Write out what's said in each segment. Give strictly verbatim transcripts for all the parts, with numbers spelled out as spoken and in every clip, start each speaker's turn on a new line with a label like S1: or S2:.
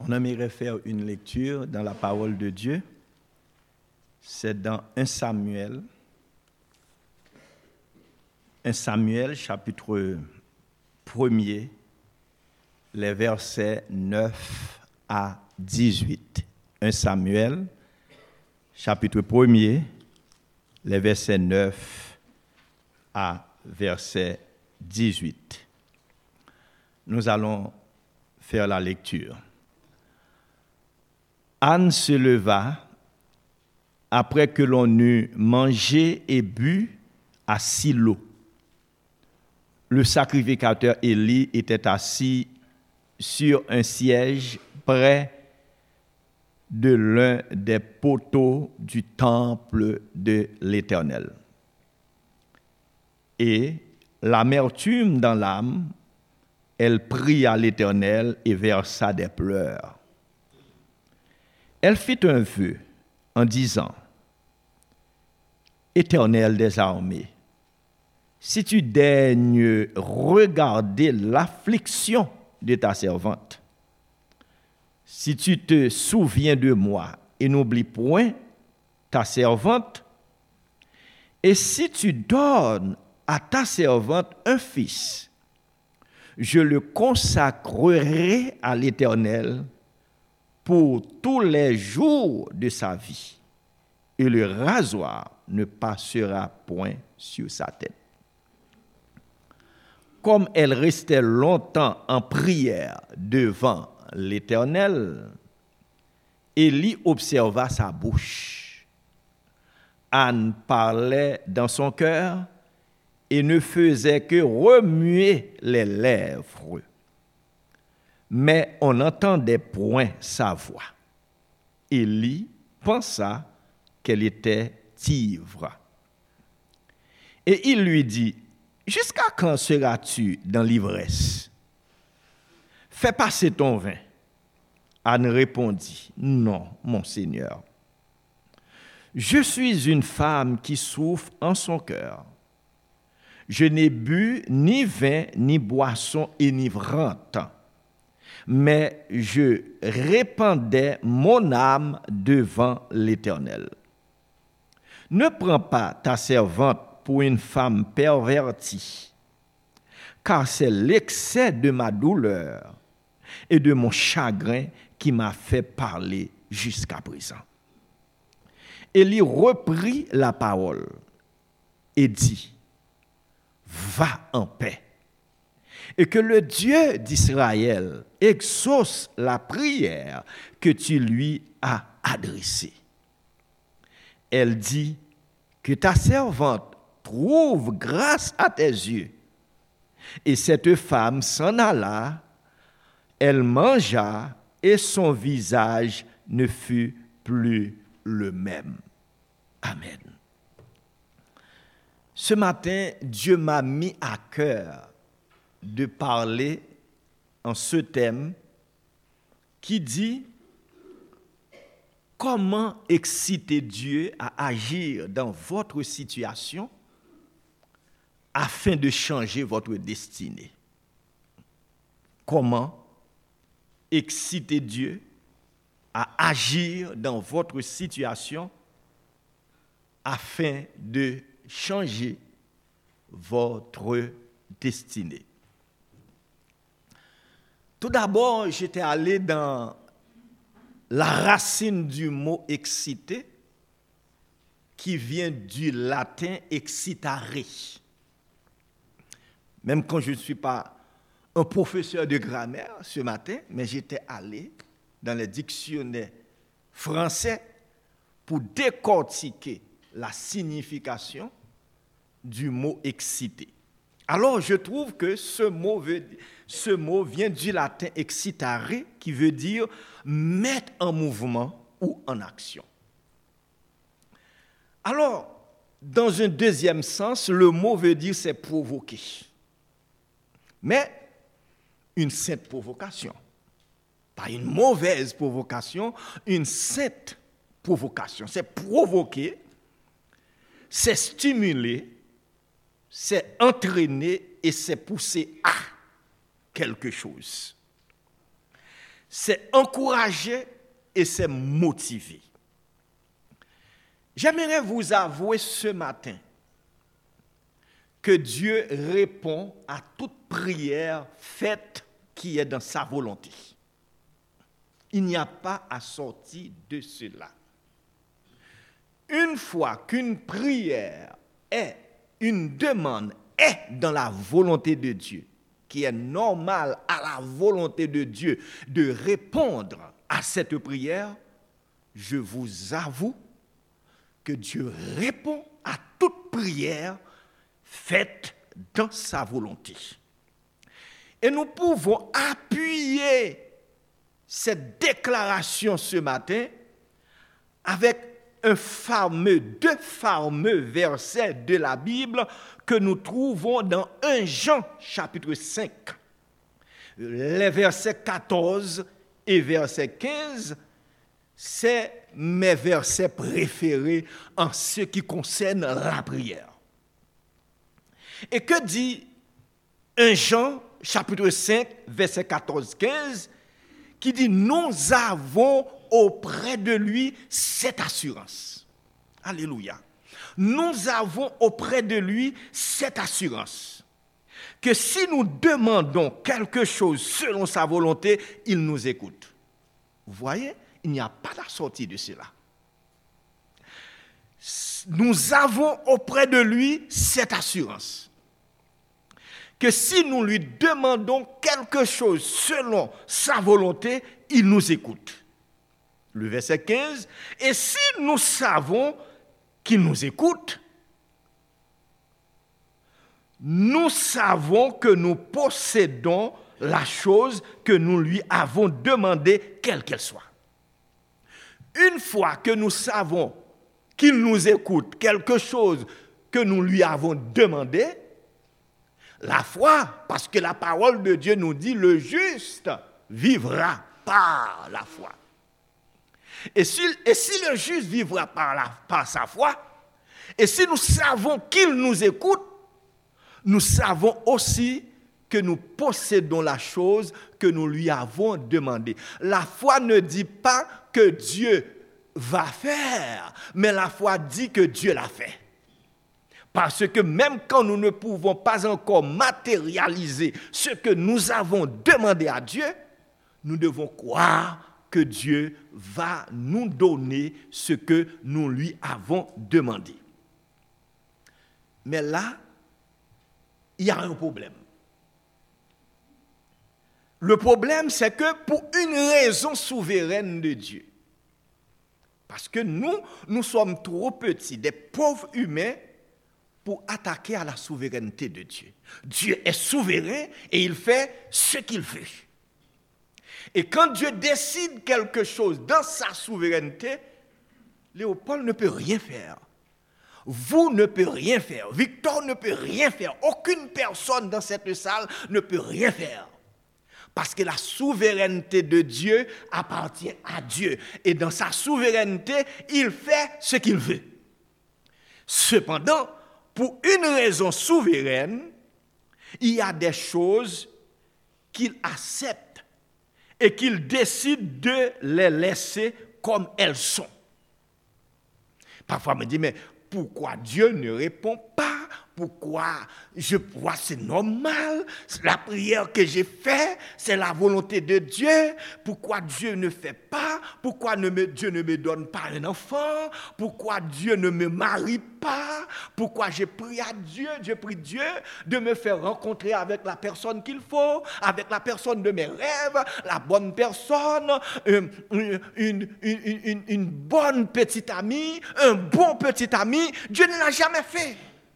S1: On aimerait faire une lecture dans la parole de Dieu. C'est dans un Samuel. un Samuel, chapitre premier, les versets neuf à dix-huit. un Samuel, chapitre premier, les versets neuf à verset dix-huit. Nous allons faire la lecture. Anne se leva après que l'on eut mangé et bu à Silo. Le sacrificateur Élie était assis sur un siège près de l'un des poteaux du temple de l'Éternel. Et l'amertume dans l'âme, elle prit à l'Éternel et versa des pleurs. Elle fit un vœu en disant: Éternel des armées, si tu daignes regarder l'affliction de ta servante, si tu te souviens de moi et n'oublie point ta servante, et si tu donnes à ta servante un fils, je le consacrerai à l'Éternel pour tous les jours de sa vie, et le rasoir ne passera point sur sa tête. Comme elle restait longtemps en prière devant l'Éternel, Élie observa sa bouche. Anne parlait dans son cœur et ne faisait que remuer les lèvres. Mais on n'entendait point sa voix. Élie pensa qu'elle était ivre. Et il lui dit: Jusqu'à quand seras-tu dans l'ivresse? Fais passer ton vin. Anne répondit: Non, mon Seigneur. Je suis une femme qui souffre en son cœur. Je n'ai bu ni vin ni boisson enivrante, mais je répandais mon âme devant l'Éternel. Ne prends pas ta servante pour une femme pervertie, car c'est l'excès de ma douleur et de mon chagrin qui m'a fait parler jusqu'à présent. Élie reprit la parole et dit: Va en paix, et que le Dieu d'Israël exauce la prière que tu lui as adressée. Elle dit: Que ta servante trouve grâce à tes yeux. Et cette femme s'en alla, elle mangea, et son visage ne fut plus le même. Amen. Ce matin, Dieu m'a mis à cœur de parler en ce thème qui dit: comment exciter Dieu à agir dans votre situation afin de changer votre destinée? Comment exciter Dieu à agir dans votre situation afin de changer votre destinée? Tout d'abord, j'étais allé dans la racine du mot exciter, qui vient du latin excitare. Même quand je ne suis pas un professeur de grammaire ce matin, mais j'étais allé dans les dictionnaires français pour décortiquer la signification du mot exciter. Alors, je trouve que ce mot, veut, ce mot vient du latin excitare, qui veut dire mettre en mouvement ou en action. Alors, dans un deuxième sens, le mot veut dire c'est provoquer. Mais une sainte provocation. Pas une mauvaise provocation, une sainte provocation. C'est provoquer, c'est stimuler, c'est entraîner et c'est pousser à quelque chose. c'est encourager et c'est motiver. J'aimerais vous avouer ce matin que Dieu répond à toute prière faite qui est dans sa volonté. Il n'y a pas à sortir de cela. Une fois qu'une prière est, une demande est dans la volonté de Dieu, qui est normal à la volonté de Dieu de répondre à cette prière, je vous avoue que Dieu répond à toute prière faite dans sa volonté. Et nous pouvons appuyer cette déclaration ce matin avec un fameux, deux fameux versets de la Bible que nous trouvons dans premier Jean chapitre cinq. Les versets quatorze et verset quinze, c'est mes versets préférés en ce qui concerne la prière. Et que dit premier Jean chapitre cinq, verset quatorze quinze, qui dit « Nous avons auprès de lui cette assurance. » Alléluia. Nous avons auprès de lui cette assurance que si nous demandons quelque chose selon sa volonté, il nous écoute. Vous voyez, il n'y a pas de sortie de cela. Nous avons auprès de lui cette assurance que si nous lui demandons quelque chose selon sa volonté, il nous écoute. Le verset quinze, et si nous savons qu'il nous écoute, nous savons que nous possédons la chose que nous lui avons demandée, quelle qu'elle soit. Une fois que nous savons qu'il nous écoute quelque chose que nous lui avons demandé, la foi, parce que la parole de Dieu nous dit, le juste vivra par la foi. Et si, et si le juste vivra par, la, par sa foi, et si nous savons qu'il nous écoute, nous savons aussi que nous possédons la chose que nous lui avons demandée. La foi ne dit pas que Dieu va faire, mais la foi dit que Dieu l'a fait. Parce que même quand nous ne pouvons pas encore matérialiser ce que nous avons demandé à Dieu, nous devons croire que Dieu va nous donner ce que nous lui avons demandé. Mais là, il y a un problème. Le problème, c'est que pour une raison souveraine de Dieu, parce que nous, nous sommes trop petits, des pauvres humains, pour attaquer à la souveraineté de Dieu. Dieu est souverain et il fait ce qu'il veut. Et quand Dieu décide quelque chose dans sa souveraineté, Léopold ne peut rien faire. Vous ne pouvez rien faire. Victor ne peut rien faire. Aucune personne dans cette salle ne peut rien faire. Parce que la souveraineté de Dieu appartient à Dieu. Et dans sa souveraineté, il fait ce qu'il veut. Cependant, pour une raison souveraine, il y a des choses qu'il accepte et qu'il décide de les laisser comme elles sont. Parfois, on me dit, mais pourquoi Dieu ne répond pas? Pourquoi je vois c'est normal, la prière que j'ai faite, c'est la volonté de Dieu. Pourquoi Dieu ne fait pas? Pourquoi ne me, Dieu ne me donne pas un enfant? Pourquoi Dieu ne me marie pas? Pourquoi j'ai prié à Dieu, j'ai prié Dieu de me faire rencontrer avec la personne qu'il faut, avec la personne de mes rêves, la bonne personne, une, une, une, une, une bonne petite amie, un bon petit ami. Dieu ne l'a jamais fait.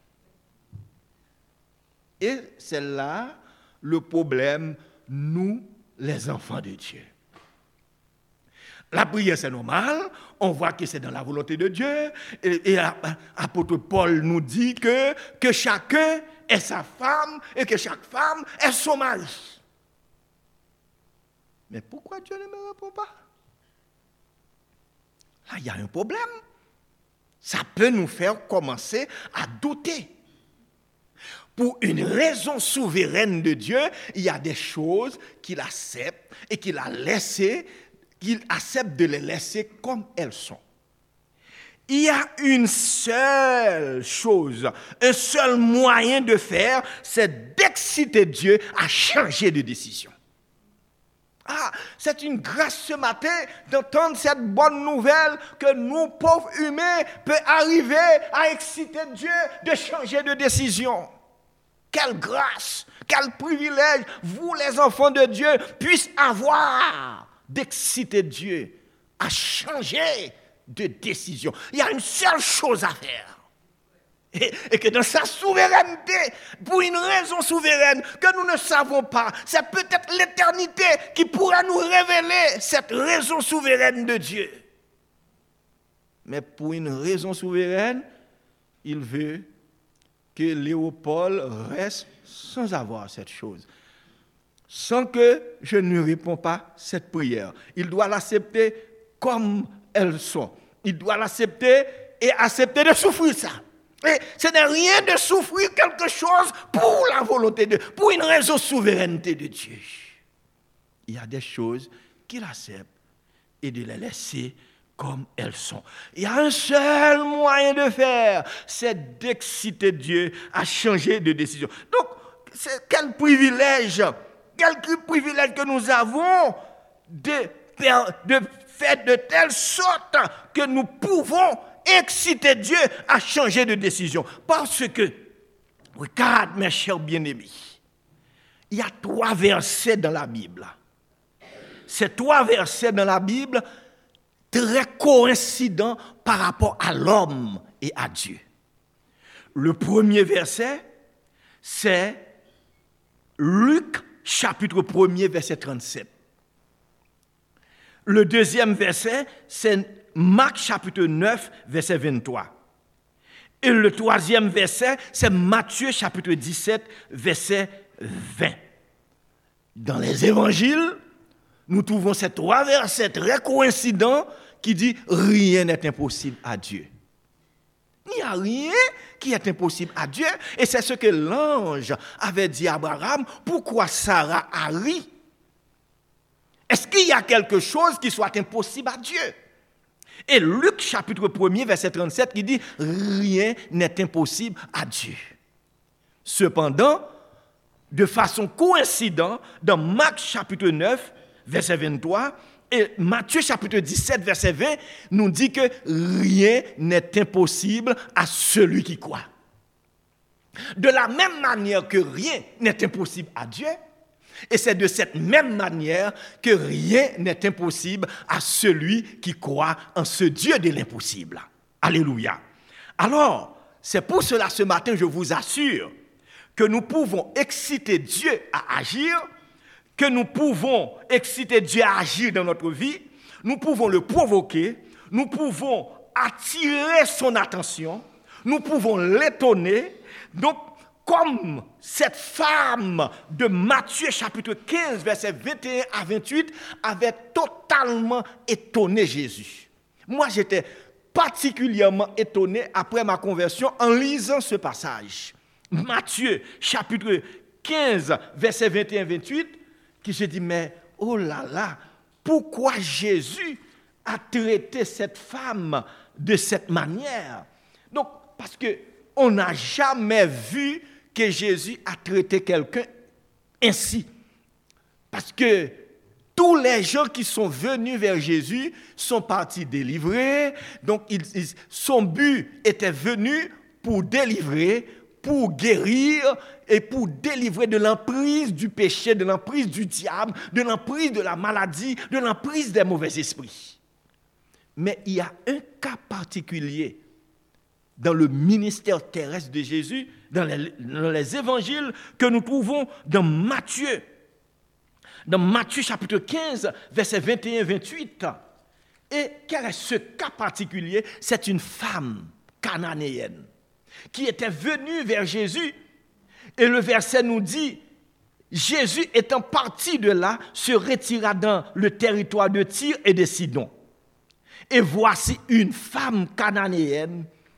S1: Et c'est là le problème, nous, les enfants de Dieu. La prière, c'est normal. On voit que c'est dans la volonté de Dieu. Et, et l'apôtre Paul nous dit que, que chacun est sa femme et que chaque femme est son mari. Mais pourquoi Dieu ne me répond pas? Là, il y a un problème. Ça peut nous faire commencer à douter. Pour une raison souveraine de Dieu, il y a des choses qu'il accepte et qu'il a laissées, qu'il accepte de les laisser comme elles sont. Il y a une seule chose, un seul moyen de faire, c'est d'exciter Dieu à changer de décision. Ah, c'est une grâce ce matin d'entendre cette bonne nouvelle que nous, pauvres humains, peut arriver à exciter Dieu de changer de décision. Quelle grâce, quel privilège, vous les enfants de Dieu, puissent avoir d'exciter Dieu à changer de décision. Il y a une seule chose à faire. Et, et que dans sa souveraineté, pour une raison souveraine que nous ne savons pas, c'est peut-être l'éternité qui pourra nous révéler cette raison souveraine de Dieu. Mais pour une raison souveraine, il veut que Léopold reste sans avoir cette chose. Sans que je ne réponds pas cette prière. Il doit l'accepter comme elles sont. Il doit l'accepter et accepter de souffrir ça. Et ce n'est rien de souffrir quelque chose pour la volonté de Dieu, pour une raison souveraineté de Dieu. Il y a des choses qu'il accepte et de les laisser comme elles sont. Il y a un seul moyen de faire, c'est d'exciter Dieu à changer de décision. Donc, c'est quel privilège, quel privilège que nous avons de, de faire de telle sorte que nous pouvons exciter Dieu à changer de décision. Parce que, regarde mes chers bien-aimés, il y a trois versets dans la Bible. Ces trois versets dans la Bible, très coïncidents par rapport à l'homme et à Dieu. Le premier verset, c'est Luc chapitre un, verset trente-sept. Le deuxième verset, c'est Marc chapitre neuf, verset vingt-trois. Et le troisième verset, c'est Matthieu chapitre dix-sept, verset vingt. Dans les évangiles, nous trouvons ces trois versets très coïncidents qui disent « Rien n'est impossible à Dieu ». Il n'y a rien qui est impossible à Dieu. Et c'est ce que l'ange avait dit à Abraham. Pourquoi Sarah a ri? Est-ce qu'il y a quelque chose qui soit impossible à Dieu? Et Luc chapitre un, verset trente-sept, qui dit « Rien n'est impossible à Dieu ». Cependant, de façon coïncidente, dans Marc chapitre neuf, verset vingt-trois, et Matthieu chapitre dix-sept, verset vingt, nous dit que rien n'est impossible à celui qui croit. De la même manière que rien n'est impossible à Dieu, et c'est de cette même manière que rien n'est impossible à celui qui croit en ce Dieu de l'impossible. Alléluia. Alors, c'est pour cela ce matin, je vous assure, que nous pouvons exciter Dieu à agir, que nous pouvons exciter Dieu à agir dans notre vie, nous pouvons le provoquer, nous pouvons attirer son attention, nous pouvons l'étonner. Donc, comme cette femme de Matthieu chapitre quinze, versets vingt et un à vingt-huit, avait totalement étonné Jésus. Moi, j'étais particulièrement étonné après ma conversion en lisant ce passage. Matthieu chapitre quinze, versets vingt et un à vingt-huit, qui se dit, mais oh là là, pourquoi Jésus a traité cette femme de cette manière? Donc, parce qu'on n'a jamais vu que Jésus a traité quelqu'un ainsi. Parce que tous les gens qui sont venus vers Jésus sont partis délivrer. Donc, il, il, son but était venu pour délivrer, pour guérir et pour délivrer de l'emprise du péché, de l'emprise du diable, de l'emprise de la maladie, de l'emprise des mauvais esprits. Mais il y a un cas particulier dans le ministère terrestre de Jésus, dans les, dans les évangiles que nous trouvons dans Matthieu. Dans Matthieu chapitre quinze, versets vingt et un à vingt-huit. Et quel est ce cas particulier? C'est une femme cananéenne qui était venue vers Jésus. Et le verset nous dit, Jésus étant parti de là, se retira dans le territoire de Tyr et de Sidon. Et voici une femme cananéenne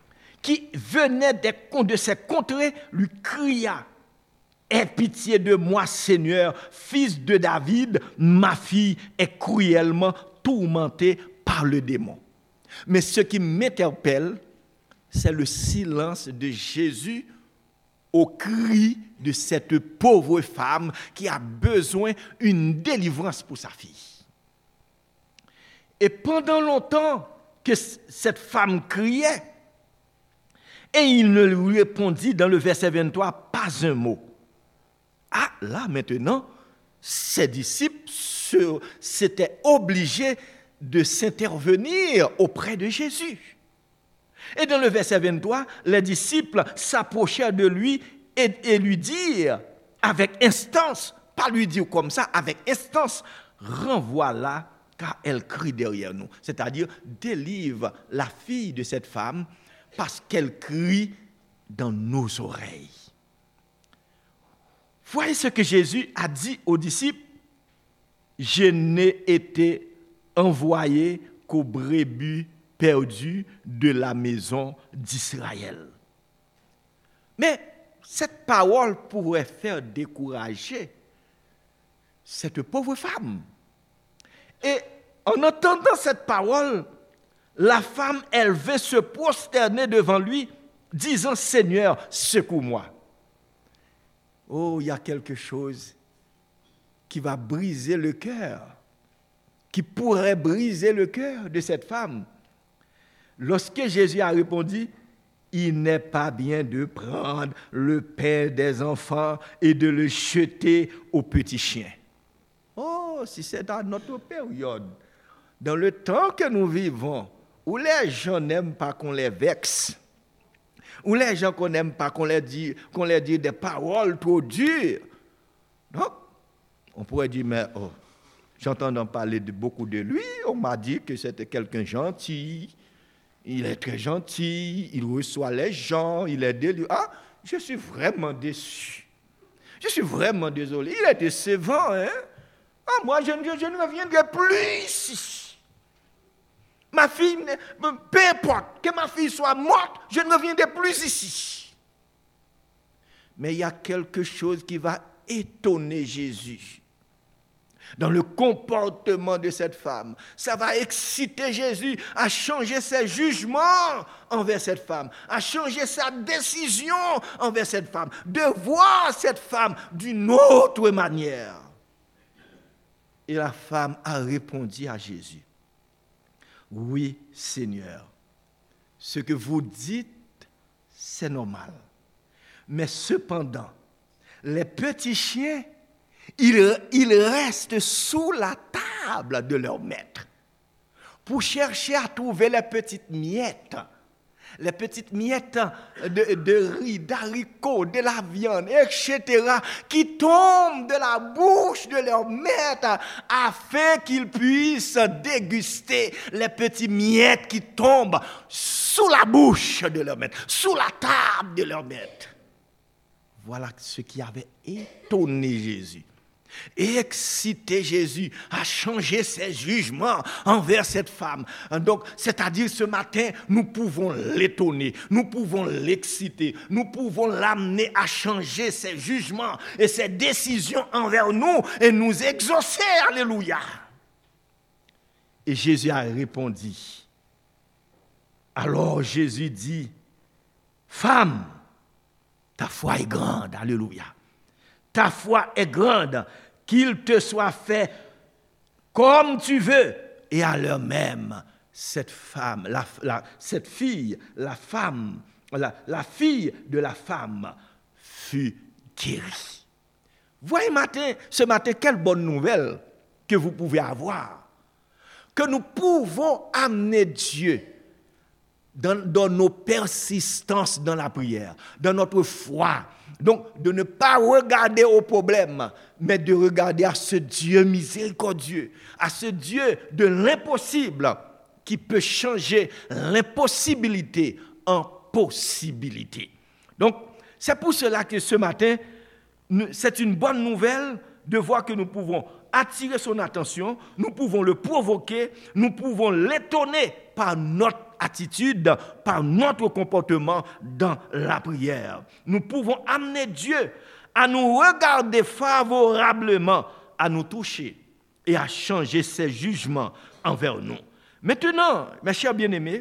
S1: qui venait des, de ces contrées lui cria: aie pitié de moi, Seigneur, fils de David, ma fille est cruellement tourmentée par le démon. Mais ce qui m'interpelle, c'est le silence de Jésus au cri de cette pauvre femme qui a besoin d'une délivrance pour sa fille. Et pendant longtemps que cette femme criait, et il ne lui répondit dans le verset vingt-trois pas un mot. Ah, là maintenant, ses disciples se, s'étaient obligés de s'intervenir auprès de Jésus. Et dans le verset vingt-trois, les disciples s'approchèrent de lui et, et lui dirent avec instance, pas lui dire comme ça, avec instance, renvoie-la car elle crie derrière nous. C'est-à-dire, délivre la fille de cette femme parce qu'elle crie dans nos oreilles. Voyez ce que Jésus a dit aux disciples: je n'ai été envoyé qu'aux brebis perdues de la maison d'Israël. Mais cette parole pourrait faire décourager cette pauvre femme. Et en entendant cette parole, la femme, elle veut se prosterner devant lui, disant: Seigneur, secours-moi. Oh, il y a quelque chose qui va briser le cœur, qui pourrait briser le cœur de cette femme. Lorsque Jésus a répondu: il n'est pas bien de prendre le pain des enfants et de le jeter aux petits chiens. Oh, si c'est dans notre période, dans le temps que nous vivons, où les gens n'aiment pas qu'on les vexe, où les gens qu'on n'aime pas qu'on les dit, qu'on les dit des paroles trop dures. Donc, on pourrait dire, mais oh, j'entends parler de beaucoup de lui, on m'a dit que c'était quelqu'un gentil, il est très gentil, il reçoit les gens, il est délivré. Ah, je suis vraiment déçu. Je suis vraiment désolé. Il est décevant, hein? Ah, moi, je, je, je ne reviendrai plus ici. Ma fille, peu importe, que ma fille soit morte, je ne reviendrai plus ici. Mais il y a quelque chose qui va étonner Jésus dans le comportement de cette femme. Ça va exciter Jésus à changer ses jugements envers cette femme, à changer sa décision envers cette femme, de voir cette femme d'une autre manière. Et la femme a répondu à Jésus: oui, Seigneur, ce que vous dites, c'est normal. Mais cependant, les petits chiens, ils, ils restent sous la table de leur maître pour chercher à trouver les petites miettes, les petites miettes de, de riz, d'haricots, de la viande, et cetera, qui tombent de la bouche de leur maître afin qu'ils puissent déguster les petites miettes qui tombent sous la bouche de leur maître, sous la table de leur maître. Voilà ce qui avait étonné Jésus et excité Jésus à changer ses jugements envers cette femme. Donc, c'est-à-dire ce matin, nous pouvons l'étonner, nous pouvons l'exciter, nous pouvons l'amener à changer ses jugements et ses décisions envers nous et nous exaucer. Alléluia. Et Jésus a répondu. Alors Jésus dit: femme, ta foi est grande. Alléluia. Ta foi est grande, qu'il te soit fait comme tu veux. Et à l'heure même, cette femme, la, la, cette fille, la femme, la, la fille de la femme fut guérie. Voyez matin, ce matin, quelle bonne nouvelle que vous pouvez avoir. Que nous pouvons amener Dieu dans, dans nos persistances dans la prière, dans notre foi. Donc, de ne pas regarder au problème, mais de regarder à ce Dieu miséricordieux, à ce Dieu de l'impossible qui peut changer l'impossibilité en possibilité. Donc, c'est pour cela que ce matin, c'est une bonne nouvelle de voir que nous pouvons attirer son attention, nous pouvons le provoquer, nous pouvons l'étonner par notre attitude, par notre comportement dans la prière. Nous pouvons amener Dieu à nous regarder favorablement, à nous toucher et à changer ses jugements envers nous. Maintenant, mes chers bien-aimés,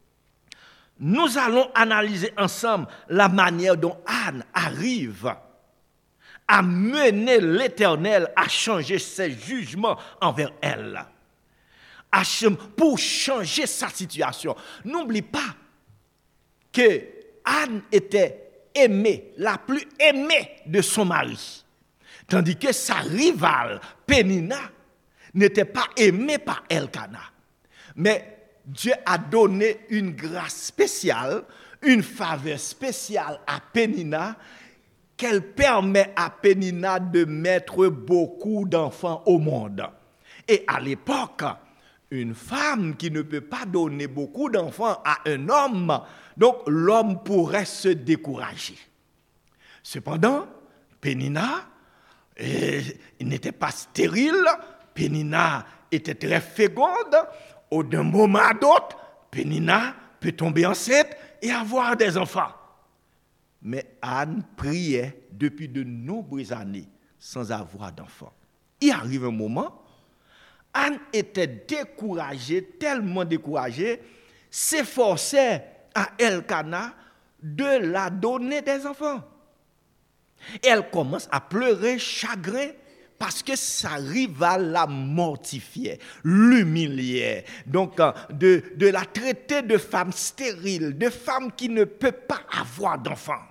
S1: nous allons analyser ensemble la manière dont Anne arrive à mener l'Éternel à changer ses jugements envers elle, à, pour changer sa situation. N'oublie pas que Anne était aimée, la plus aimée de son mari, tandis que sa rivale, Pénina, n'était pas aimée par Elkana. Mais Dieu a donné une grâce spéciale, une faveur spéciale à Pénina, qu'elle permet à Pénina de mettre beaucoup d'enfants au monde. Et à l'époque, une femme qui ne peut pas donner beaucoup d'enfants à un homme, donc l'homme pourrait se décourager. Cependant, Pénina eh, n'était pas stérile, Pénina était très féconde. Au d'un moment à l'autre, Pénina peut tomber enceinte et avoir des enfants. Mais Anne priait depuis de nombreuses années sans avoir d'enfants. Il arrive un moment, Anne était découragée, tellement découragée, s'efforçait à Elkana de la donner des enfants. Et elle commence à pleurer chagrin parce que sa rivale la mortifiait, l'humiliait. Donc, de, de la traiter de femme stérile, de femme qui ne peut pas avoir d'enfants.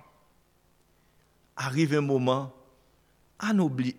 S1: Arrive un moment, Anne oublie,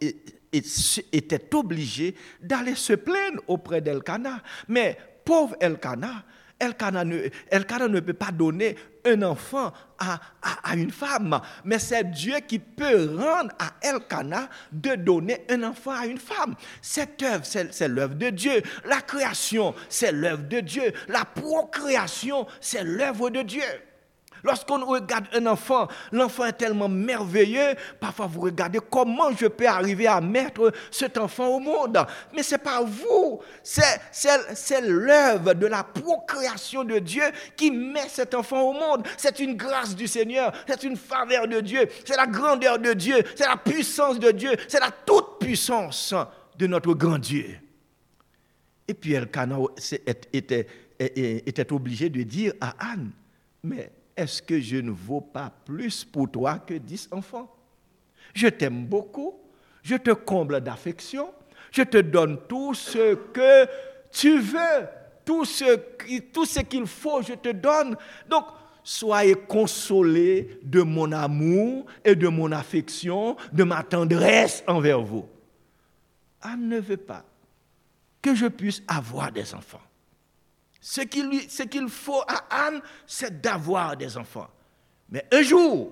S1: était obligée d'aller se plaindre auprès d'Elkana. Mais pauvre Elkana, Elkana ne, Elkana ne peut pas donner un enfant à, à, à une femme, mais c'est Dieu qui peut rendre à Elkana de donner un enfant à une femme. Cette œuvre, c'est, c'est l'œuvre de Dieu. La création, c'est l'œuvre de Dieu. La procréation, c'est l'œuvre de Dieu. Lorsqu'on regarde un enfant, l'enfant est tellement merveilleux, parfois vous regardez comment je peux arriver à mettre cet enfant au monde. Mais ce n'est pas vous, c'est, c'est, c'est l'œuvre de la procréation de Dieu qui met cet enfant au monde. C'est une grâce du Seigneur, c'est une faveur de Dieu, c'est la grandeur de Dieu, c'est la puissance de Dieu, c'est la toute puissance de notre grand Dieu. Et puis Elkana était, était obligé de dire à Anne, mais est-ce que je ne vaux pas plus pour toi que dix enfants? Je t'aime beaucoup, je te comble d'affection, je te donne tout ce que tu veux, tout ce, tout ce qu'il faut, je te donne. Donc, soyez consolés de mon amour et de mon affection, de ma tendresse envers vous. Anne ne veut pas que je puisse avoir des enfants. Ce qu'il, lui, ce qu'il faut à Anne, c'est d'avoir des enfants. Mais un jour,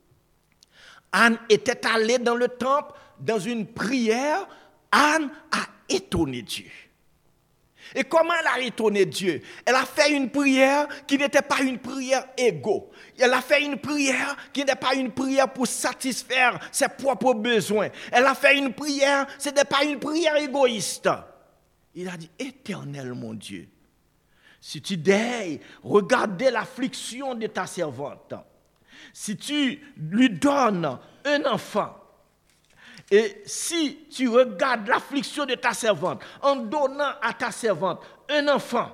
S1: Anne était allée dans le temple, dans une prière. Anne a étonné Dieu. Et comment elle a étonné Dieu? Elle a fait une prière qui n'était pas une prière égo. Elle a fait une prière qui n'était pas une prière pour satisfaire ses propres besoins. Elle a fait une prière, ce n'était pas une prière égoïste. Il a dit, Éternel mon Dieu, si tu daignes regarder l'affliction de ta servante, si tu lui donnes un enfant, et si tu regardes l'affliction de ta servante en donnant à ta servante un enfant,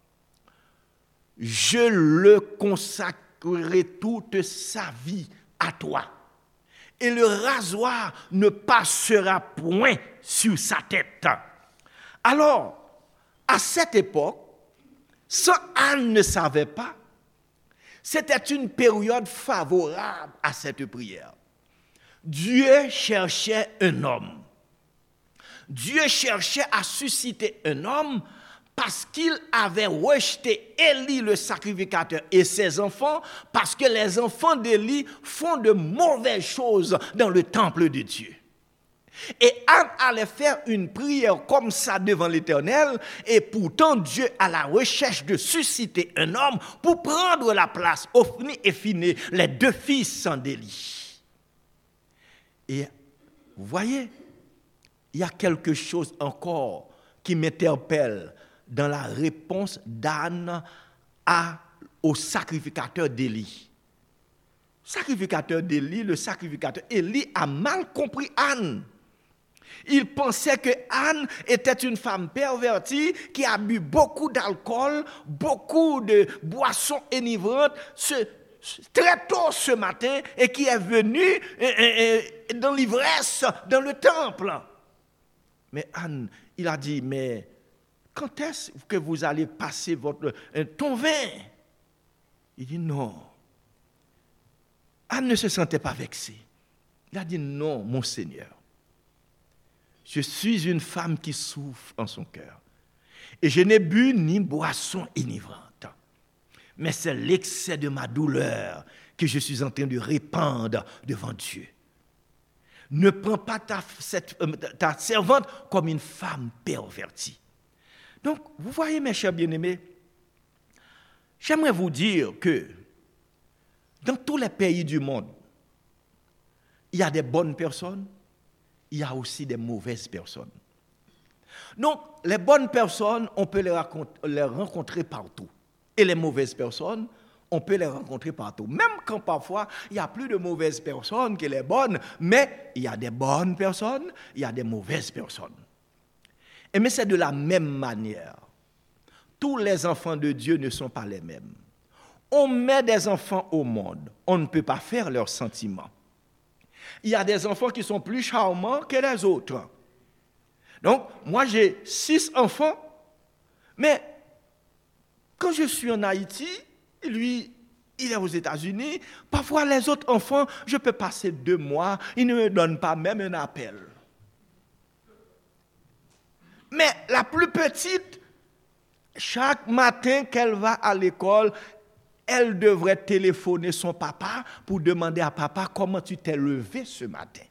S1: je le consacrerai toute sa vie à toi. Et le rasoir ne passera point sur sa tête. Alors, à cette époque, ça, Anne ne savait pas. C'était une période favorable à cette prière. Dieu cherchait un homme. Dieu cherchait à susciter un homme parce qu'il avait rejeté Élie le sacrificateur et ses enfants, parce que les enfants d'Élie font de mauvaises choses dans le temple de Dieu. Et Anne allait faire une prière comme ça devant l'Éternel, et pourtant Dieu à la recherche de susciter un homme pour prendre la place, Ophni et Phiné, les deux fils d'Élie. Et vous voyez, il y a quelque chose encore qui m'interpelle dans la réponse d'Anne à, au sacrificateur d'Élie. Sacrificateur d'Élie, le sacrificateur Élie a mal compris Anne. Il pensait que Anne était une femme pervertie qui a bu beaucoup d'alcool, beaucoup de boissons enivrantes ce, très tôt ce matin et qui est venue dans l'ivresse dans le temple. Mais Anne, il a dit, mais quand est-ce que vous allez passer votre, ton vin? Il dit non. Anne ne se sentait pas vexée. Il a dit non, mon Seigneur. Je suis une femme qui souffre en son cœur. Et je n'ai bu ni boisson enivrante. Mais c'est l'excès de ma douleur que je suis en train de répandre devant Dieu. Ne prends pas ta, cette, ta servante comme une femme pervertie. Donc, vous voyez, mes chers bien-aimés, j'aimerais vous dire que dans tous les pays du monde, il y a des bonnes personnes, il y a aussi des mauvaises personnes. Donc, les bonnes personnes, on peut les rencontrer, les rencontrer partout. Et les mauvaises personnes, on peut les rencontrer partout. Même quand parfois, il y a plus de mauvaises personnes que les bonnes, mais il y a des bonnes personnes, il y a des mauvaises personnes. Et mais c'est de la même manière. Tous les enfants de Dieu ne sont pas les mêmes. On met des enfants au monde, on ne peut pas faire leurs sentiments. Il y a des enfants qui sont plus charmants que les autres. Donc, moi j'ai six enfants, mais quand je suis en Haïti, lui, il est aux États-Unis, parfois les autres enfants, je peux passer deux mois, ils ne me donnent pas même un appel. Mais la plus petite, chaque matin qu'elle va à l'école, elle devrait téléphoner son papa pour demander à papa comment tu t'es levé ce matin.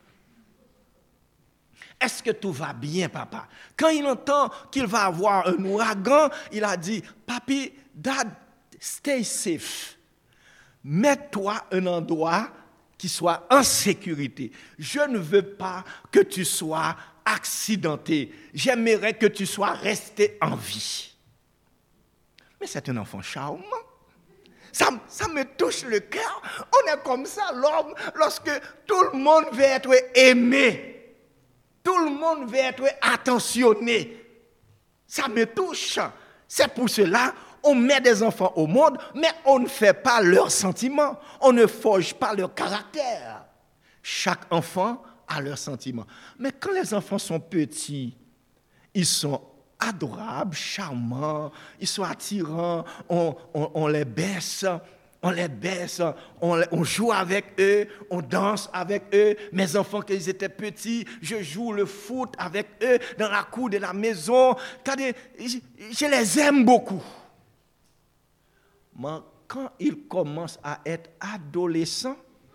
S1: Est-ce que tout va bien, papa? Quand il entend qu'il va avoir un ouragan, il a dit, papi, dad, stay safe. Mets-toi un endroit qui soit en sécurité. Je ne veux pas que tu sois accidenté. J'aimerais que tu sois resté en vie. Mais c'est un enfant charmant. Ça, ça me touche le cœur. On est comme ça, l'homme, lorsque tout le monde veut être aimé. Tout le monde veut être attentionné. Ça me touche. C'est pour cela on met des enfants au monde, mais on ne fait pas leurs sentiments. On ne forge pas leur caractère. Chaque enfant a leurs sentiments. Mais quand les enfants sont petits, ils sont adorables, charmants, ils sont attirants, on, on, on les baisse, on les baisse, on, on joue avec eux, on danse avec eux. Mes enfants, quand ils étaient petits, je joue le foot avec eux dans la cour de la maison. Je, je les aime beaucoup. Mais quand ils commencent à être adolescents,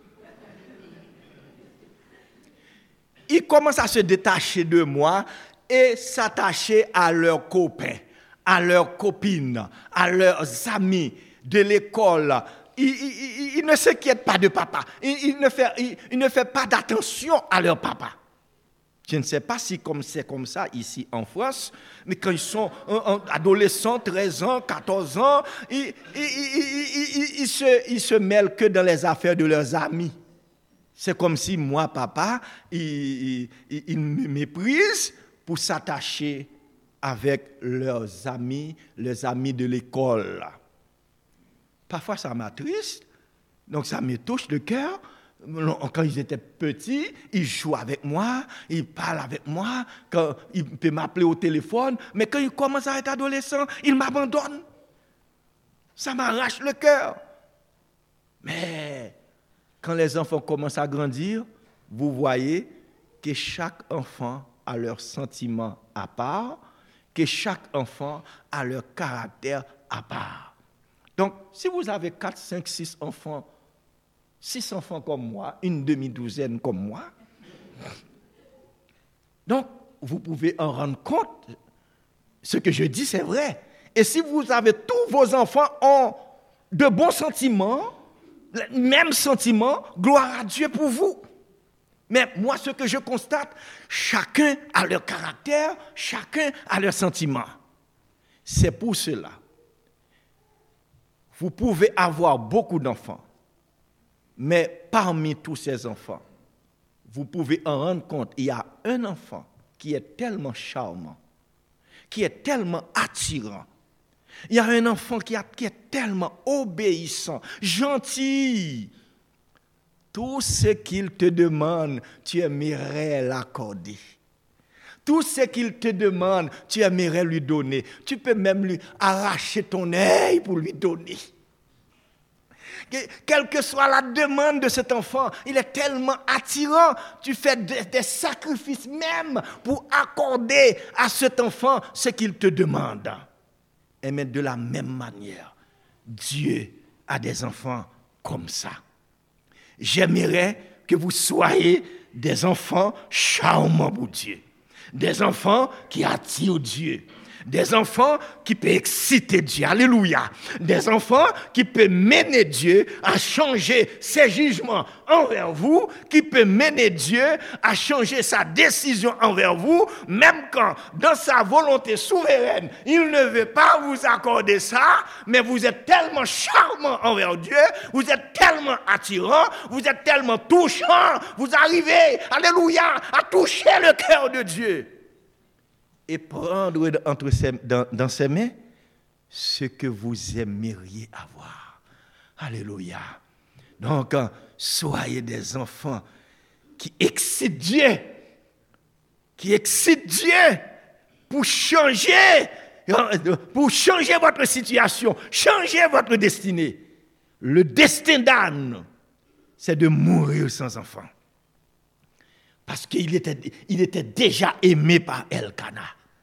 S1: ils commencent à se détacher de moi et s'attacher à leurs copains, à leurs copines, à leurs amis de l'école. Ils, ils, ils ne s'inquiètent pas de papa. Ils, ils, ne fait, ils, ils ne font pas d'attention à leur papa. Je ne sais pas si comme c'est comme ça ici en France, mais quand ils sont adolescents, treize ans, quatorze ans, ils, ils, ils, ils, ils, ils, se, ils se mêlent que dans les affaires de leurs amis. C'est comme si moi, papa, ils, ils, ils me méprisent pour s'attacher avec leurs amis, les amis de l'école. Parfois, ça m'attriste, donc ça me touche le cœur. Quand ils étaient petits, ils jouent avec moi, ils parlent avec moi, quand ils peuvent m'appeler au téléphone, mais quand ils commencent à être adolescents, ils m'abandonnent. Ça m'arrache le cœur. Mais quand les enfants commencent à grandir, vous voyez que chaque enfant a leurs sentiments à part, que chaque enfant a leur caractère à part. Donc, si vous avez quatre, cinq, six enfants, six enfants comme moi, une demi-douzaine comme moi, donc vous pouvez en rendre compte. Ce que je dis, c'est vrai. Et si vous avez tous vos enfants ont de bons sentiments, les mêmes sentiments, gloire à Dieu pour vous. Mais moi, ce que je constate, chacun a leur caractère, chacun a leurs sentiments. C'est pour cela. Vous pouvez avoir beaucoup d'enfants, mais parmi tous ces enfants, vous pouvez en rendre compte, il y a un enfant qui est tellement charmant, qui est tellement attirant. Il y a un enfant qui, a, qui est tellement obéissant, gentil. Tout ce qu'il te demande, tu aimerais l'accorder. Tout ce qu'il te demande, tu aimerais lui donner. Tu peux même lui arracher ton œil pour lui donner. Quelle que soit la demande de cet enfant, il est tellement attirant. Tu fais des, des sacrifices même pour accorder à cet enfant ce qu'il te demande. Et mais de la même manière, Dieu a des enfants comme ça. J'aimerais que vous soyez des enfants charmants pour Dieu. Des enfants qui attirent Dieu. Des enfants qui peuvent exciter Dieu. Alléluia. Des enfants qui peuvent mener Dieu à changer ses jugements envers vous, qui peuvent mener Dieu à changer sa décision envers vous, même quand, dans sa volonté souveraine, il ne veut pas vous accorder ça, mais vous êtes tellement charmant envers Dieu, vous êtes tellement attirant, vous êtes tellement touchant, vous arrivez, alléluia, à toucher le cœur de Dieu. Et prendre entre ses, dans, dans ses mains ce que vous aimeriez avoir. Alléluia. Donc, soyez des enfants qui excitent Dieu, qui excitent Dieu pour changer, pour changer votre situation, changer votre destinée. Le destin d'Anne, c'est de mourir sans enfant. Parce qu'il était, il était déjà aimé par Elkana.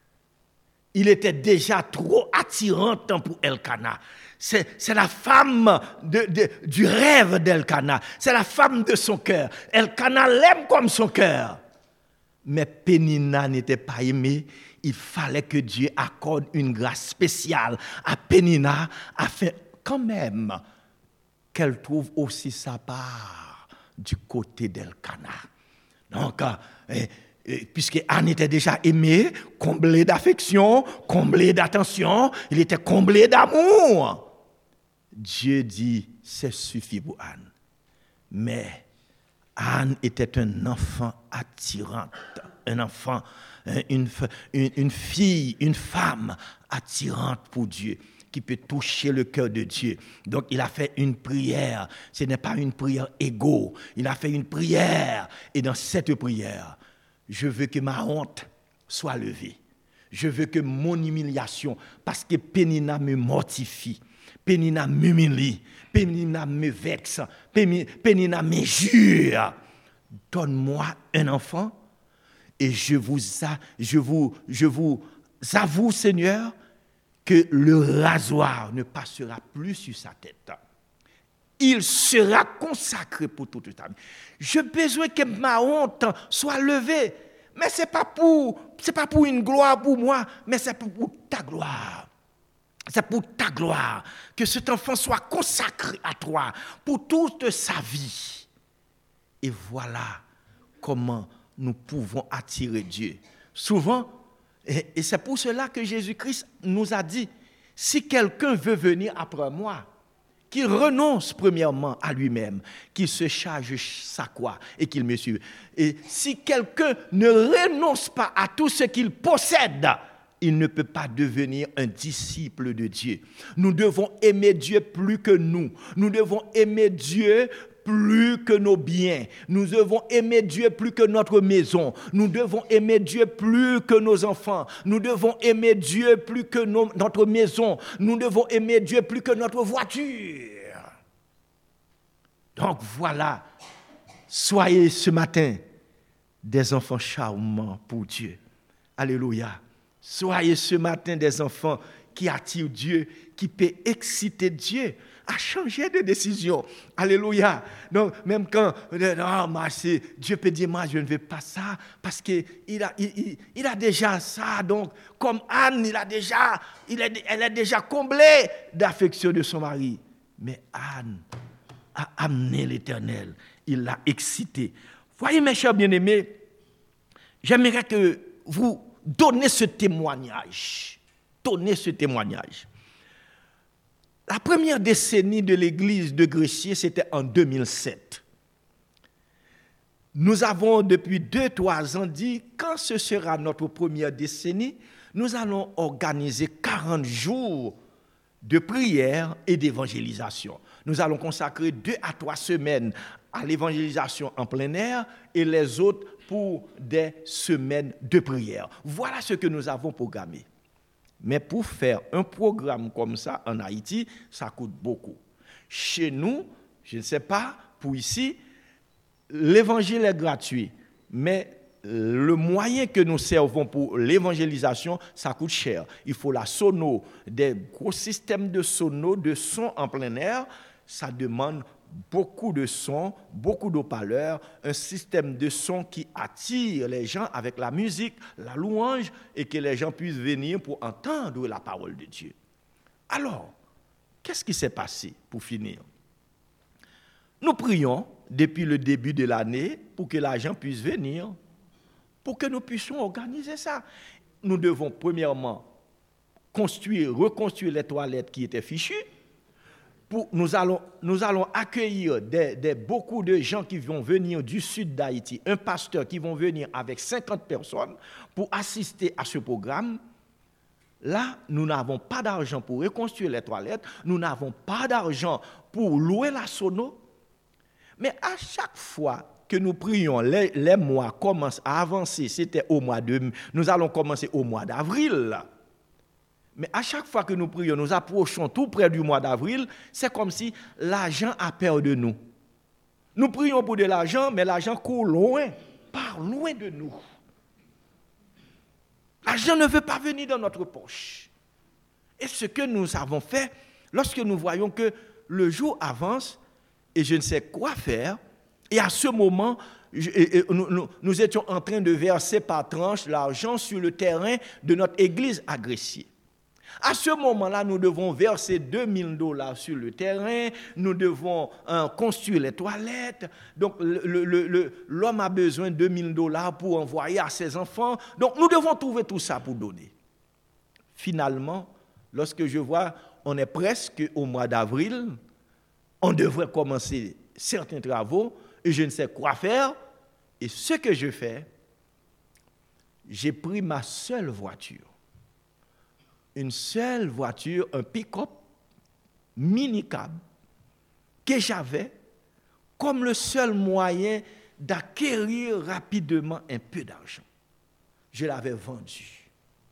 S1: Il était déjà trop attirant pour Elkana. C'est, c'est la femme de, de, du rêve d'Elkana. C'est la femme de son cœur. Elkana l'aime comme son cœur. Mais Pénina n'était pas aimée. Il fallait que Dieu accorde une grâce spéciale à Pénina afin quand même qu'elle trouve aussi sa part du côté d'Elkana. Donc, eh, eh, puisque Anne était déjà aimée, comblée d'affection, comblée d'attention, il était comblé d'amour. Dieu dit, c'est suffit pour Anne. Mais Anne était un enfant attirant, un enfant, une, une, une fille, une femme attirante pour Dieu, qui peut toucher le cœur de Dieu. Donc, il a fait une prière. Ce n'est pas une prière égo. Il a fait une prière. Et dans cette prière, je veux que ma honte soit levée. Je veux que mon humiliation, parce que Pénina me mortifie, Pénina m'humilie, Pénina me vexe, Pénina m'injure. Donne-moi un enfant et je vous, je vous, je vous avoue, Seigneur, que le rasoir ne passera plus sur sa tête. Il sera consacré pour toute ta vie. J'ai besoin que ma honte soit levée. Mais ce n'est pas pour, c'est pas pour une gloire pour moi, mais c'est pour, pour ta gloire. C'est pour ta gloire que cet enfant soit consacré à toi pour toute sa vie. Et voilà comment nous pouvons attirer Dieu. Souvent, Et, et c'est pour cela que Jésus-Christ nous a dit, si quelqu'un veut venir après moi, qu'il renonce premièrement à lui-même, qu'il se charge sa croix et qu'il me suive. Et si quelqu'un ne renonce pas à tout ce qu'il possède, il ne peut pas devenir un disciple de Dieu. Nous devons aimer Dieu plus que nous. Nous devons aimer Dieu plus que nos biens. Nous devons aimer Dieu plus que notre maison. Nous devons aimer Dieu plus que nos enfants. Nous devons aimer Dieu plus que nos, notre maison. Nous devons aimer Dieu plus que notre voiture. Donc voilà, soyez ce matin des enfants charmants pour Dieu. Alléluia. Soyez ce matin des enfants qui attirent Dieu, qui peuvent exciter Dieu à changer de décision. Alléluia. Donc, même quand oh, moi, Dieu peut dire, moi, je ne veux pas ça, parce qu'il a, il, il, il a déjà ça. Donc, comme Anne, il a déjà, il est, elle est déjà comblée d'affection de son mari. Mais Anne a amené l'Éternel. Il l'a excité. Voyez, mes chers bien-aimés, j'aimerais que vous donniez ce témoignage. Donnez ce témoignage. La première décennie de l'église de Gressier, c'était en deux mille sept. Nous avons depuis deux, trois ans dit, quand ce sera notre première décennie, nous allons organiser quarante jours de prière et d'évangélisation. Nous allons consacrer deux à trois semaines à l'évangélisation en plein air et les autres pour des semaines de prière. Voilà ce que nous avons programmé. Mais pour faire un programme comme ça en Haïti, ça coûte beaucoup. Chez nous, je ne sais pas, pour ici, l'évangile est gratuit, mais le moyen que nous servons pour l'évangélisation, ça coûte cher. Il faut la sono, des gros systèmes de sono, de son en plein air, ça demande beaucoup de son, beaucoup d'haut-parleurs, un système de son qui attire les gens avec la musique, la louange, et que les gens puissent venir pour entendre la parole de Dieu. Alors, qu'est-ce qui s'est passé pour finir? Nous prions depuis le début de l'année pour que l'argent puisse venir, pour que nous puissions organiser ça. Nous devons premièrement construire, reconstruire les toilettes qui étaient fichues. Pour, nous, allons, nous allons accueillir des, des, beaucoup de gens qui vont venir du sud d'Haïti, un pasteur qui vont venir avec cinquante personnes pour assister à ce programme. Là, nous n'avons pas d'argent pour reconstruire les toilettes, nous n'avons pas d'argent pour louer la sono. Mais à chaque fois que nous prions, les, les mois commencent à avancer, c'était au mois de... Nous allons commencer au mois d'avril. Mais à chaque fois que nous prions, nous approchons tout près du mois d'avril, c'est comme si l'argent a peur de nous. Nous prions pour de l'argent, mais l'argent court loin, part loin de nous. L'argent ne veut pas venir dans notre poche. Et ce que nous avons fait, lorsque nous voyons que le jour avance, et je ne sais quoi faire, et à ce moment, je, et, et, nous, nous, nous étions en train de verser par tranche l'argent sur le terrain de notre église à Gressier. À ce moment-là, nous devons verser deux mille dollars sur le terrain, nous devons hein, construire les toilettes. Donc, le, le, le, l'homme a besoin de deux mille dollars pour envoyer à ses enfants. Donc, nous devons trouver tout ça pour donner. Finalement, lorsque je vois, on est presque au mois d'avril, on devrait commencer certains travaux et je ne sais quoi faire. Et ce que je fais, j'ai pris ma seule voiture. Une seule voiture, un pick-up mini-cab que j'avais comme le seul moyen d'acquérir rapidement un peu d'argent. Je l'avais vendu.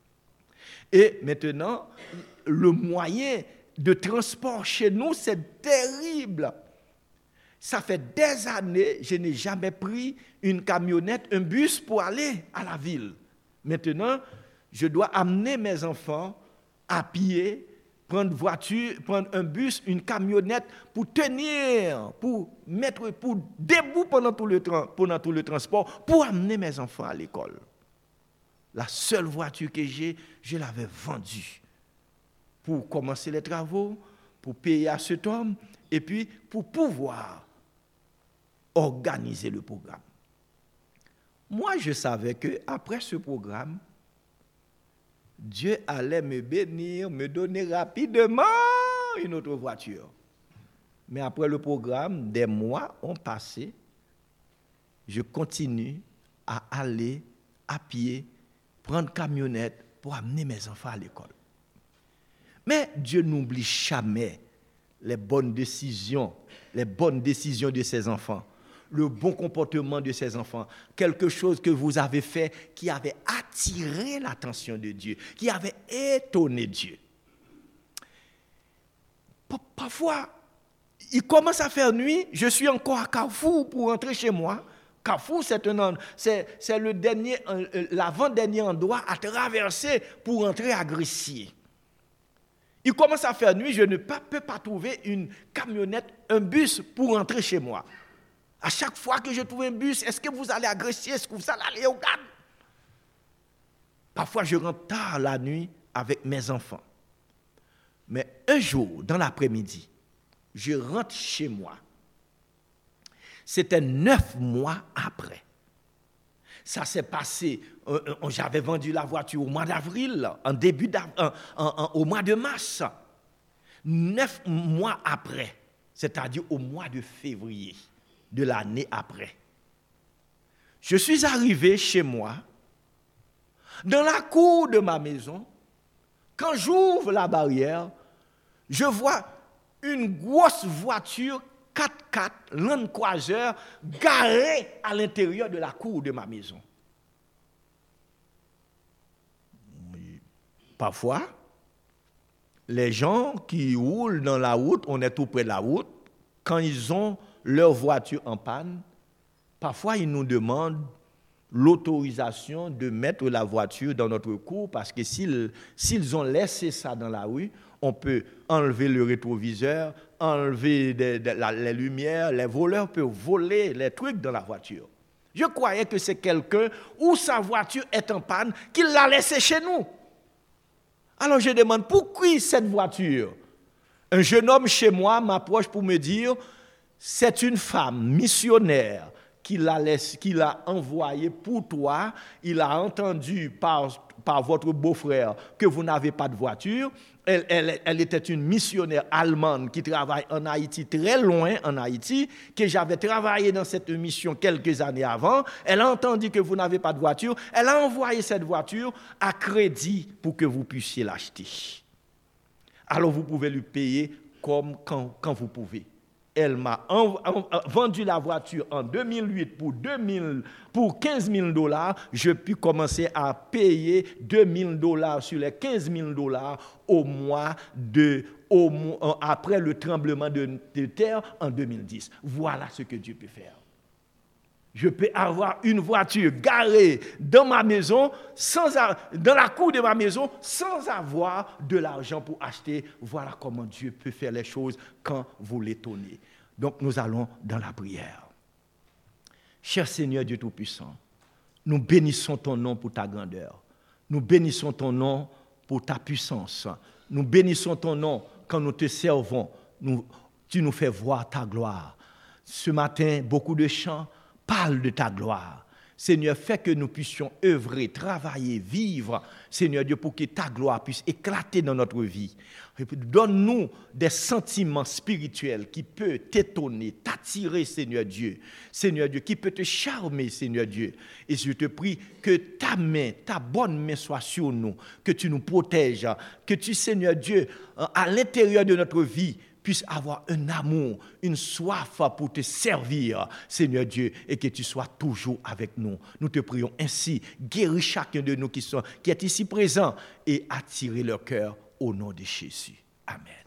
S1: Et maintenant, le moyen de transport chez nous, c'est terrible. Ça fait des années, je n'ai jamais pris une camionnette, un bus pour aller à la ville. Maintenant, je dois amener mes enfants à pied, prendre voiture, prendre un bus, une camionnette pour tenir, pour mettre, pour debout pendant tout le, pendant tout le transport, pour amener mes enfants à l'école. La seule voiture que j'ai, je l'avais vendue pour commencer les travaux, pour payer à cet homme, et puis pour pouvoir organiser le programme. Moi, je savais qu'après ce programme, Dieu allait me bénir, me donner rapidement une autre voiture. Mais après le programme, des mois ont passé, je continue à aller à pied, prendre camionnette pour amener mes enfants à l'école. Mais Dieu n'oublie jamais les bonnes décisions, les bonnes décisions de ses enfants, le bon comportement de ses enfants, quelque chose que vous avez fait qui avait attiré l'attention de Dieu, qui avait étonné Dieu. Parfois, il commence à faire nuit, je suis encore à Carrefour pour rentrer chez moi. Carrefour, c'est, un, c'est, c'est le dernier, l'avant-dernier endroit à traverser pour rentrer à Gressier. Il commence à faire nuit, je ne peux pas trouver une camionnette, un bus pour rentrer chez moi. À chaque fois que je trouve un bus, est-ce que vous allez à Gressier? Est-ce que vous allez aller au Gade? Parfois, je rentre tard la nuit avec mes enfants. Mais un jour, dans l'après-midi, je rentre chez moi. C'était neuf mois après. Ça s'est passé, euh, euh, j'avais vendu la voiture au mois d'avril, en début d'av- euh, en- en- au mois de mars. Neuf mois après, c'est-à-dire au mois de février de l'année après. Je suis arrivé chez moi, dans la cour de ma maison. Quand j'ouvre la barrière, je vois une grosse voiture quatre-quatre Land Cruiser garée à l'intérieur de la cour de ma maison. Parfois, les gens qui roulent dans la route, on est tout près de la route, quand ils ont leur voiture en panne, parfois ils nous demandent l'autorisation de mettre la voiture dans notre cour parce que s'ils, s'ils ont laissé ça dans la rue, on peut enlever le rétroviseur, enlever de, de, la, les lumières, les voleurs peuvent voler les trucs dans la voiture. Je croyais que c'est quelqu'un où sa voiture est en panne qui l'a laissé chez nous. Alors je demande, pourquoi cette voiture? Un jeune homme chez moi m'approche pour me dire, c'est une femme missionnaire qui l'a, laissé, qui l'a envoyé pour toi. Il a entendu par, par votre beau-frère que vous n'avez pas de voiture. Elle, elle, elle était une missionnaire allemande qui travaille en Haïti, très loin en Haïti, que j'avais travaillé dans cette mission quelques années avant. Elle a entendu que vous n'avez pas de voiture. Elle a envoyé cette voiture à crédit pour que vous puissiez l'acheter. Alors vous pouvez lui payer comme quand, quand vous pouvez. Elle m'a en, en, vendu la voiture en deux mille huit pour, deux mille, pour quinze mille dollars. Je puis commencer à payer deux mille dollars sur les quinze mille dollars au mois de, au, après le tremblement de, de terre en deux mille dix. Voilà ce que Dieu peut faire. Je peux avoir une voiture garée dans ma maison, sans, dans la cour de ma maison, sans avoir de l'argent pour acheter. Voilà comment Dieu peut faire les choses quand vous l'étonnez. Donc nous allons dans la prière. Cher Seigneur Dieu Tout-Puissant, nous bénissons ton nom pour ta grandeur. Nous bénissons ton nom pour ta puissance. Nous bénissons ton nom quand nous te servons. Nous, tu nous fais voir ta gloire. Ce matin, beaucoup de chants parle de ta gloire. Seigneur, fais que nous puissions œuvrer, travailler, vivre, Seigneur Dieu, pour que ta gloire puisse éclater dans notre vie. Donne-nous des sentiments spirituels qui peuvent t'étonner, t'attirer, Seigneur Dieu. Seigneur Dieu, qui peut te charmer, Seigneur Dieu. Et je te prie que ta main, ta bonne main soit sur nous, que tu nous protèges, que tu, Seigneur Dieu, à l'intérieur de notre vie, puisse avoir un amour, une soif pour te servir, Seigneur Dieu, et que tu sois toujours avec nous. Nous te prions ainsi, guéris chacun de nous qui, sont, qui est ici présent et attirez leur cœur au nom de Jésus. Amen.